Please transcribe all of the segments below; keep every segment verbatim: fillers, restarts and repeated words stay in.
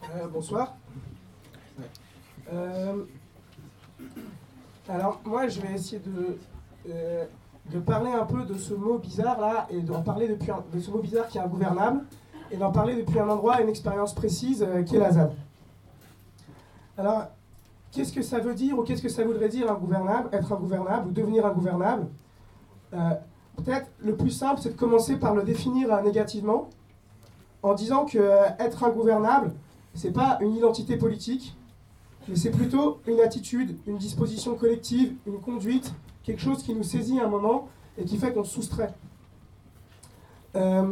Euh, bonsoir. Euh, alors, moi, je vais essayer de, euh, de parler un peu de ce mot bizarre là, et d'en parler depuis un, de ce mot bizarre qui est ingouvernable, et d'en parler depuis un endroit, une expérience précise euh, qui est la Z A D. Alors, qu'est-ce que ça veut dire, ou qu'est-ce que ça voudrait dire ingouvernable, être ingouvernable, ou devenir ingouvernable? euh, Peut-être le plus simple, c'est de commencer par le définir euh, négativement, en disant que euh, être ingouvernable, c'est pas une identité politique, mais c'est plutôt une attitude, une disposition collective, une conduite, quelque chose qui nous saisit à un moment et qui fait qu'on se soustrait. Euh,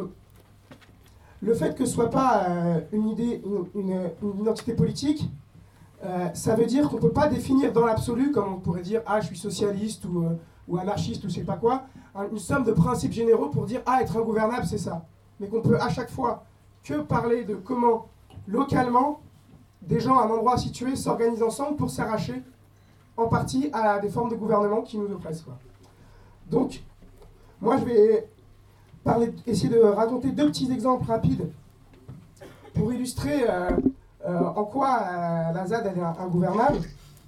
le fait que ce soit pas euh, une idée, une, une, une identité politique, euh, ça veut dire qu'on peut pas définir dans l'absolu, comme on pourrait dire ah je suis socialiste ou, euh, ou anarchiste ou je sais pas quoi, une somme de principes généraux pour dire ah être ingouvernable c'est ça, mais qu'on peut à chaque fois que parler de comment localement des gens à un endroit situé s'organisent ensemble pour s'arracher en partie à des formes de gouvernement qui nous oppressent, quoi. Donc, moi je vais parler, essayer de raconter deux petits exemples rapides pour illustrer euh, euh, en quoi euh, la Z A D elle est ingouvernable.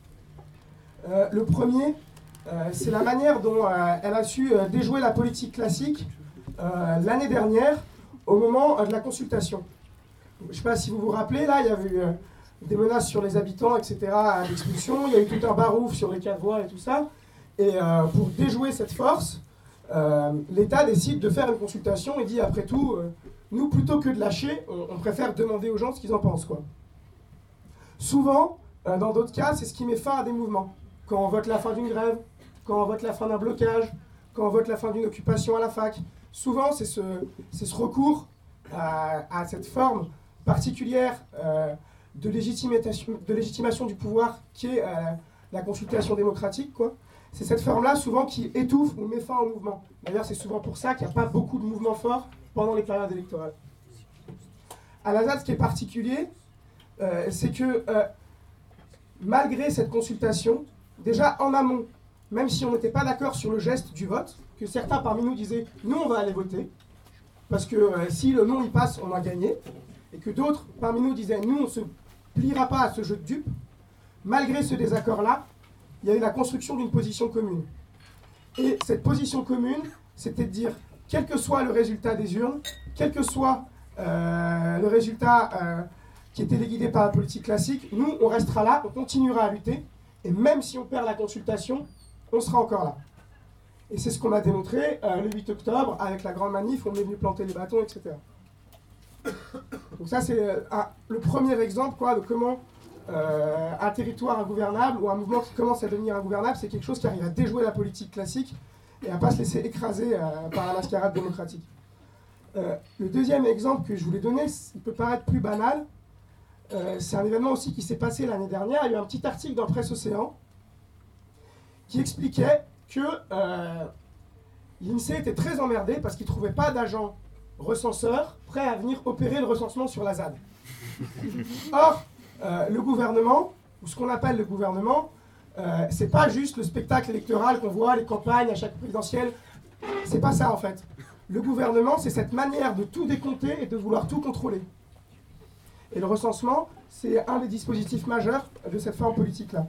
Euh, le premier, euh, c'est la manière dont euh, elle a su euh, déjouer la politique classique euh, l'année dernière au moment euh, de la consultation. Je ne sais pas si vous vous rappelez, là, il y avait eu euh, des menaces sur les habitants, et cetera, à l'expulsion. Il y a eu tout un barouf sur les quatre voies et tout ça. Et euh, pour déjouer cette force, euh, l'État décide de faire une consultation et dit, après tout, euh, nous, plutôt que de lâcher, on, on préfère demander aux gens ce qu'ils en pensent, quoi. Souvent, euh, dans d'autres cas, c'est ce qui met fin à des mouvements. Quand on vote la fin d'une grève, quand on vote la fin d'un blocage, quand on vote la fin d'une occupation à la fac. Souvent, c'est ce, c'est ce recours à, à cette forme particulière euh, de, légitimation, de légitimation du pouvoir qui est euh, la consultation démocratique, quoi. C'est cette forme-là souvent qui étouffe ou met fin au mouvement. D'ailleurs, c'est souvent pour ça qu'il n'y a pas beaucoup de mouvements forts pendant les périodes électorales. À la Z A D, ce qui est particulier, euh, c'est que euh, malgré cette consultation, déjà en amont, même si on n'était pas d'accord sur le geste du vote, que certains parmi nous disaient « nous, on va aller voter », parce que euh, si le non y passe, on a gagné, et que d'autres parmi nous disaient « nous, on ne se pliera pas à ce jeu de dupes », malgré ce désaccord-là, il y a eu la construction d'une position commune. Et cette position commune, c'était de dire, quel que soit le résultat des urnes, quel que soit euh, le résultat euh, qui est téléguidé par la politique classique, nous, on restera là, on continuera à lutter, et même si on perd la consultation, on sera encore là. Et c'est ce qu'on a démontré euh, le huit octobre, avec la grande manif, on est venu planter les bâtons, et cetera. Donc ça, c'est euh, un, le premier exemple, quoi, de comment euh, un territoire ingouvernable, ou un mouvement qui commence à devenir ingouvernable, c'est quelque chose qui arrive à déjouer la politique classique, et à ne pas se laisser écraser euh, par la mascarade démocratique. Euh, le deuxième exemple que je voulais donner, il peut paraître plus banal, euh, c'est un événement aussi qui s'est passé l'année dernière. Il y a eu un petit article dans Presse Océan qui expliquait que euh, l'INSEE était très emmerdé parce qu'il ne trouvait pas d'agents recenseurs prêts à venir opérer le recensement sur la Z A D. Or, euh, le gouvernement, ou ce qu'on appelle le gouvernement, euh, c'est pas juste le spectacle électoral qu'on voit, les campagnes à chaque présidentielle. C'est pas ça en fait. Le gouvernement, c'est cette manière de tout décompter et de vouloir tout contrôler. Et le recensement, c'est un des dispositifs majeurs de cette forme politique-là.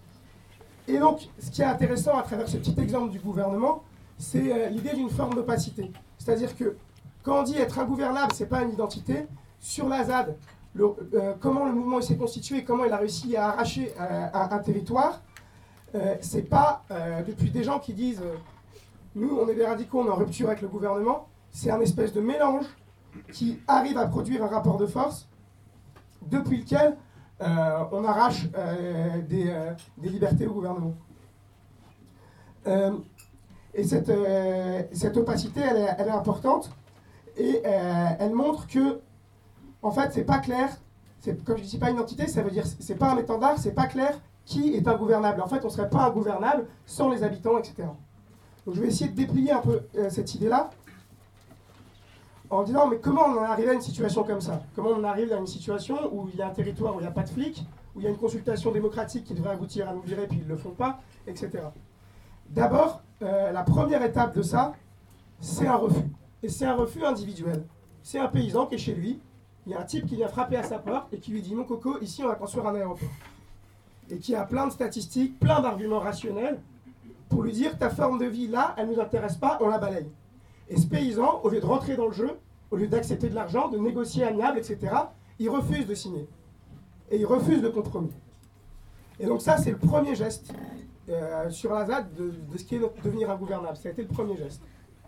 Et donc, ce qui est intéressant à travers ce petit exemple du gouvernement, c'est euh, l'idée d'une forme d'opacité. C'est-à-dire que quand on dit être ingouvernable, c'est pas une identité. Sur la Z A D, le, euh, comment le mouvement s'est constitué, comment il a réussi à arracher euh, un, un territoire, euh, c'est pas euh, depuis des gens qui disent euh, nous, on est des radicaux, on est en rupture avec le gouvernement. C'est un espèce de mélange qui arrive à produire un rapport de force depuis lequel Euh, on arrache euh, des, euh, des libertés au gouvernement. Euh, et cette, euh, cette opacité, elle est, elle est importante, et euh, elle montre que, en fait, c'est pas clair, c'est, comme je dis, c'est pas une entité, ça veut dire, c'est pas un étendard, c'est pas clair qui est ingouvernable. En fait, on serait pas ingouvernable sans les habitants, et cetera. Donc je vais essayer de déplier un peu euh, cette idée-là, en disant, mais comment on en arrive à une situation comme ça? Comment on arrive à une situation où il y a un territoire où il n'y a pas de flics, où il y a une consultation démocratique qui devrait aboutir à nous virer, puis ils ne le font pas, et cetera. D'abord, euh, la première étape de ça, c'est un refus. Et c'est un refus individuel. C'est un paysan qui est chez lui, il y a un type qui vient frapper à sa porte et qui lui dit « Mon coco, ici on va construire un aéroport ». Et qui a plein de statistiques, plein d'arguments rationnels pour lui dire « Ta forme de vie là, elle ne nous intéresse pas, on la balaye ». Et ce paysan, au lieu de rentrer dans le jeu, au lieu d'accepter de l'argent, de négocier amiable, et cetera, il refuse de signer. Et il refuse de compromis. Et donc ça, c'est le premier geste euh, sur la Z A D de, de ce qui est devenir ingouvernable. Ça a été le premier geste.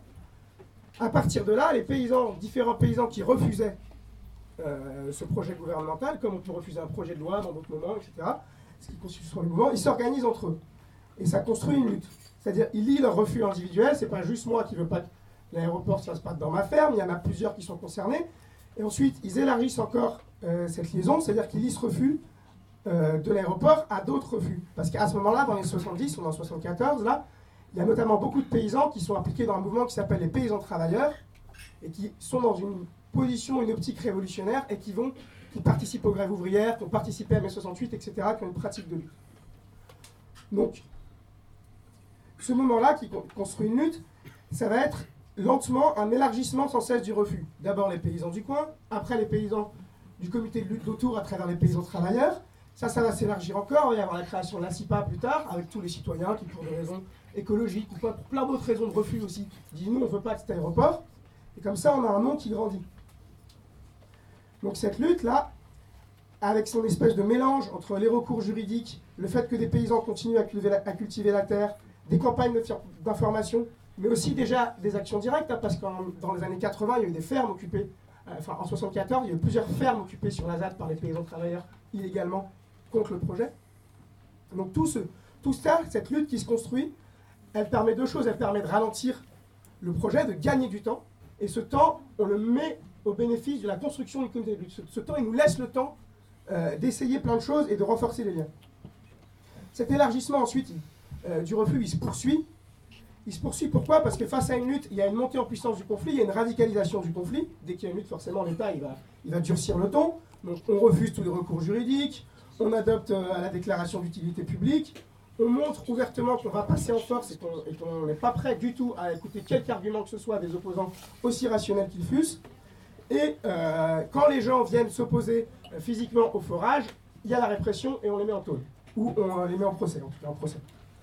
À partir de là, les paysans, différents paysans qui refusaient euh, ce projet gouvernemental, comme on peut refuser un projet de loi dans d'autres moments, et cetera, ce qui constitue le mouvement, ils s'organisent entre eux. Et ça construit une lutte. C'est-à-dire, ils lient leur refus individuel, c'est pas juste moi qui veux pas que l'aéroport se fasse pas dans ma ferme, il y en a plusieurs qui sont concernés. Et ensuite, ils élargissent encore euh, cette liaison, c'est-à-dire qu'ils lient ce refus euh, de l'aéroport à d'autres refus. Parce qu'à ce moment-là, dans les soixante-dix ou dans les soixante-quatorze, là, il y a notamment beaucoup de paysans qui sont impliqués dans un mouvement qui s'appelle les paysans travailleurs et qui sont dans une position, une optique révolutionnaire et qui vont, qui participent aux grèves ouvrières, qui ont participé à mai soixante-huit, et cetera, qui ont une pratique de lutte. Donc, ce moment-là qui construit une lutte, ça va être lentement un élargissement sans cesse du refus. D'abord les paysans du coin, après les paysans du comité de lutte d'autour à travers les paysans travailleurs. Ça, ça va s'élargir encore. Il va y avoir la création de la C I P A plus tard, avec tous les citoyens qui, pour des raisons écologiques ou pour plein d'autres raisons de refus aussi, disent nous, on ne veut pas de cet aéroport. Et comme ça, on a un nom qui grandit. Donc cette lutte-là, avec son espèce de mélange entre les recours juridiques, le fait que des paysans continuent à cultiver la, à cultiver la terre, des campagnes d'information, mais aussi déjà des actions directes, hein, parce que dans les années quatre-vingts, il y a eu des fermes occupées, euh, enfin en soixante-quatorze, il y a eu plusieurs fermes occupées sur la Z A D par les paysans travailleurs illégalement contre le projet. Donc tout, ce, tout ça, cette lutte qui se construit, elle permet deux choses. Elle permet de ralentir le projet, de gagner du temps, et ce temps, on le met au bénéfice de la construction du comité de lutte. Ce, ce temps, il nous laisse le temps euh, d'essayer plein de choses et de renforcer les liens. Cet élargissement ensuite euh, du refus, il se poursuit. Il se poursuit pourquoi? Parce que face à une lutte, il y a une montée en puissance du conflit, il y a une radicalisation du conflit. Dès qu'il y a une lutte, forcément, l'État il va, il va durcir le ton. Donc on refuse tous les recours juridiques, on adopte euh, à la déclaration d'utilité publique, on montre ouvertement qu'on va passer en force et qu'on n'est pas prêt du tout à écouter quelque argument que ce soit des opposants aussi rationnels qu'ils fussent. Et euh, quand les gens viennent s'opposer euh, physiquement au forage, il y a la répression et on les met en tôle. Ou on euh, les met en procès, en tout cas en procès.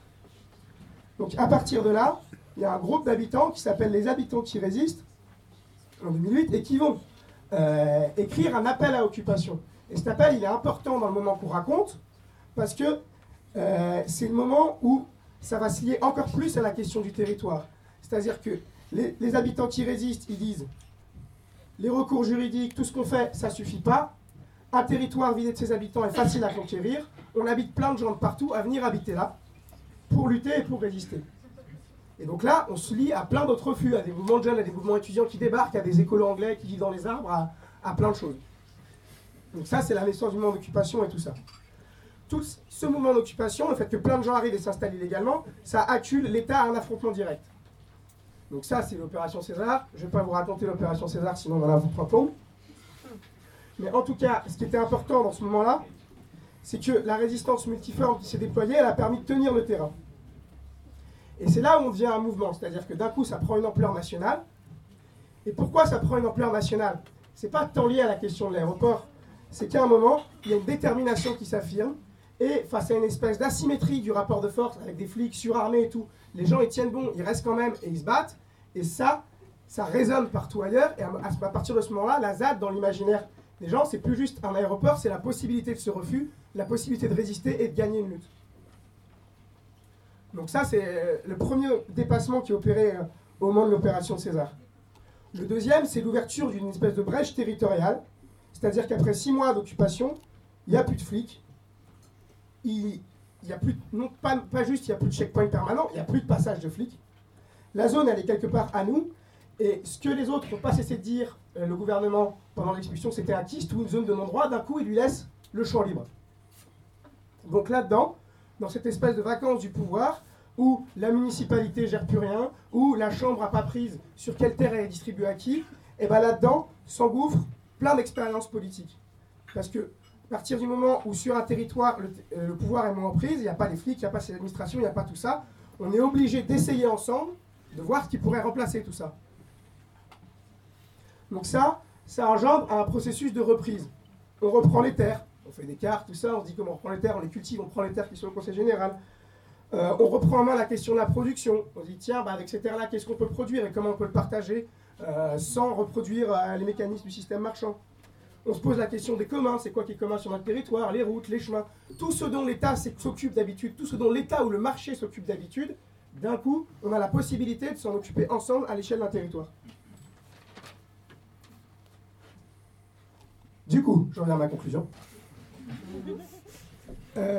Donc à partir de là, il y a un groupe d'habitants qui s'appelle les habitants qui résistent, en deux mille huit, et qui vont euh, écrire un appel à occupation. Et cet appel, il est important dans le moment qu'on raconte, parce que euh, c'est le moment où ça va se lier encore plus à la question du territoire. C'est-à-dire que les, les habitants qui résistent, ils disent les recours juridiques, tout ce qu'on fait, ça ne suffit pas. Un territoire vidé de ses habitants est facile à conquérir. On habite plein de gens de partout à venir habiter là, pour lutter et pour résister. Et donc là, on se lie à plein d'autres refus, à des mouvements de jeunes, à des mouvements étudiants qui débarquent, à des écolos anglais qui vivent dans les arbres, à, à plein de choses. Donc ça, c'est la naissance du mouvement d'occupation et tout ça. Tout ce mouvement d'occupation, le fait que plein de gens arrivent et s'installent illégalement, ça accule l'État à un affrontement direct. Donc ça, c'est l'opération César. Je ne vais pas vous raconter l'opération César, sinon on en a vous trois plombs. Mais en tout cas, ce qui était important dans ce moment-là, c'est que la résistance multiforme qui s'est déployée, elle a permis de tenir le terrain. Et c'est là où on devient un mouvement, c'est-à-dire que d'un coup, ça prend une ampleur nationale. Et pourquoi ça prend une ampleur nationale? C'est pas tant lié à la question de l'aéroport, c'est qu'à un moment, il y a une détermination qui s'affirme, et face à une espèce d'asymétrie du rapport de force, avec des flics surarmés et tout, les gens ils tiennent bon, ils restent quand même et ils se battent, et ça, ça résonne partout ailleurs, et à partir de ce moment-là, la Z A D, dans l'imaginaire des gens, c'est plus juste un aéroport, c'est la possibilité de ce refus, la possibilité de résister et de gagner une lutte. Donc ça, c'est le premier dépassement qui est opéré au moment de l'opération César. Le deuxième, c'est l'ouverture d'une espèce de brèche territoriale, c'est-à-dire qu'après six mois d'occupation, il n'y a plus de flics, il n'y a plus, non pas, pas juste il n'y a plus de checkpoint permanent, il n'y a plus de passage de flics. La zone, elle est quelque part à nous, et ce que les autres n'ont pas cessé de dire, euh, le gouvernement, pendant l'expulsion, c'était un kyste ou une zone de non-droit, d'un coup, il lui laisse le champ libre. Donc là-dedans, dans cette espèce de vacances du pouvoir, où la municipalité gère plus rien, où la chambre n'a pas prise sur quelle terre elle est distribuée à qui, et bien là-dedans s'engouffrent plein d'expériences politiques. Parce que à partir du moment où sur un territoire, le, euh, le pouvoir est moins en prise, il n'y a pas les flics, il n'y a pas l'administration, il n'y a pas tout ça, on est obligé d'essayer ensemble de voir ce qui pourrait remplacer tout ça. Donc ça, ça engendre un processus de reprise. On reprend les terres, on fait des cartes, tout ça, on se dit comment on reprend les terres, on les cultive, on prend les terres qui sont au conseil général. Euh, on reprend en main la question de la production. On se dit, tiens, bah, avec ces terres-là, qu'est-ce qu'on peut produire et comment on peut le partager euh, sans reproduire euh, les mécanismes du système marchand. On se pose la question des communs, c'est quoi qui est commun sur notre territoire, les routes, les chemins, tout ce dont l'État s'occupe d'habitude, tout ce dont l'État ou le marché s'occupe d'habitude, d'un coup, on a la possibilité de s'en occuper ensemble à l'échelle d'un territoire. Du coup, je reviens à ma conclusion. Euh,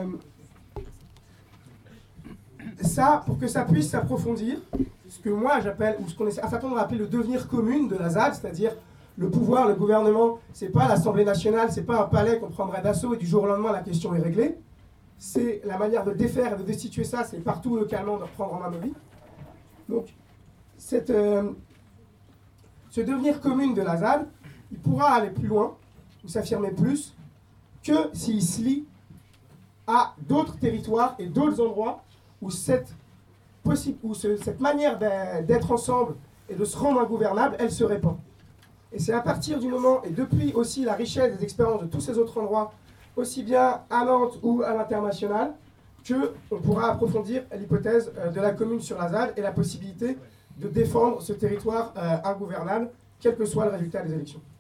ça, pour que ça puisse s'approfondir, ce que moi j'appelle, ou ce qu'on essaie, un certain nombre appeler le devenir commune de la Z A D, c'est-à-dire le pouvoir, le gouvernement, c'est pas l'Assemblée nationale, c'est pas un palais qu'on prendrait d'assaut et du jour au lendemain la question est réglée. C'est la manière de défaire et de destituer ça, c'est partout localement de reprendre en main nos vies. Donc, cette, euh, ce devenir commune de la Z A D, il pourra aller plus loin, ou s'affirmer plus, que s'il se lie à d'autres territoires et d'autres endroits où cette, possible, où ce, cette manière d'être ensemble et de se rendre ingouvernable, elle se répand. Et c'est à partir du moment, et depuis aussi la richesse des expériences de tous ces autres endroits, aussi bien à Nantes ou à l'international, qu'on pourra approfondir l'hypothèse de la commune sur la Z A D et la possibilité de défendre ce territoire euh, ingouvernable, quel que soit le résultat des élections.